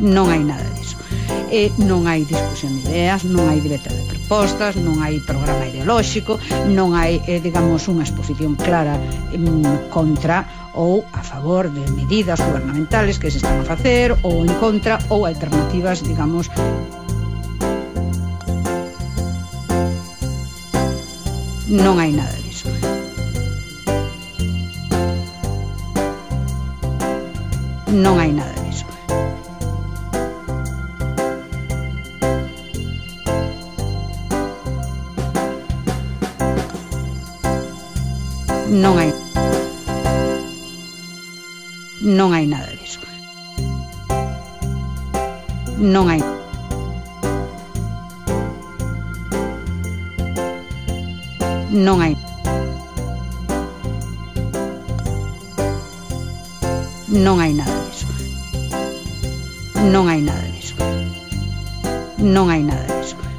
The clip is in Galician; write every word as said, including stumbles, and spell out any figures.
Non hai nada diso. E non hai discusión de ideas, non hai debate de propostas, non hai programa ideolóxico, non hai, eh, digamos, unha exposición clara eh, contra ou a favor de medidas gubernamentales que se están a facer, ou en contra, ou alternativas, digamos. Non hai nada diso. Non hai nada diso. Non hai Non hai nada diso. Non hai Non hai Non hai nada diso. Non hai nada diso. Non hai nada diso.